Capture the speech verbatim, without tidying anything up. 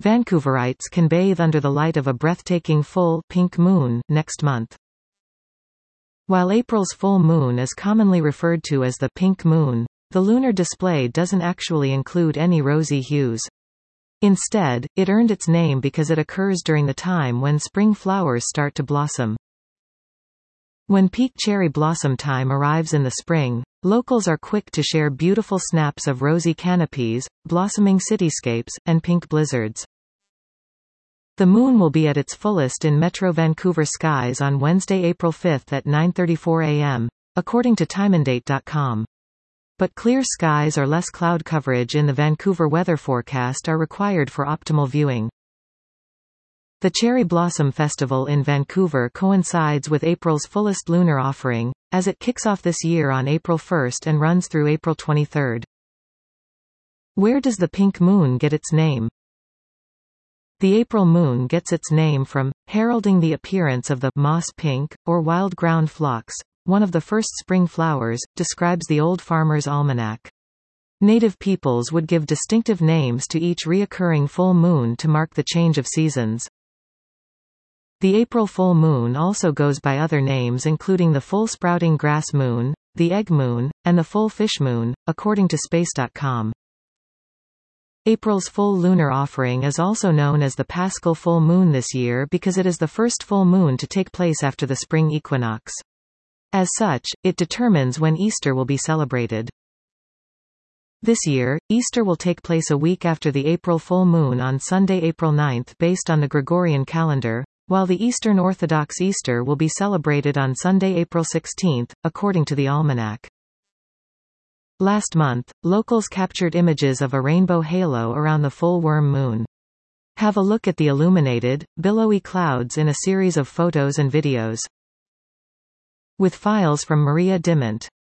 Vancouverites can bathe under the light of a breathtaking full pink moon next month. While April's full moon is commonly referred to as the pink moon, the lunar display doesn't actually include any rosy hues. Instead, it earned its name because it occurs during the time when spring flowers start to blossom. When peak cherry blossom time arrives in the spring, locals are quick to share beautiful snaps of rosy canopies, blossoming cityscapes, and pink blizzards. The moon will be at its fullest in Metro Vancouver skies on Wednesday, April fifth at nine thirty-four a m, according to timandate dot com. But clear skies or less cloud coverage in the Vancouver weather forecast are required for optimal viewing. The Cherry Blossom Festival in Vancouver coincides with April's fullest lunar offering, as it kicks off this year on April first and runs through April twenty-third. Where does the pink moon get its name? The April moon gets its name from, heralding the appearance of the moss pink, or wild ground phlox, one of the first spring flowers, describes the Old Farmer's Almanac. Native peoples would give distinctive names to each reoccurring full moon to mark the change of seasons. The April full moon also goes by other names including the full sprouting grass moon, the egg moon, and the full fish moon, according to space dot com. April's full lunar offering is also known as the Paschal full moon this year because it is the first full moon to take place after the spring equinox. As such, it determines when Easter will be celebrated. This year, Easter will take place a week after the April full moon on Sunday, April ninth based on the Gregorian calendar, while the Eastern Orthodox Easter will be celebrated on Sunday, April sixteenth, according to the almanac. Last month, locals captured images of a rainbow halo around the full worm moon. Have a look at the illuminated, billowy clouds in a series of photos and videos. With files from Maria Dimont.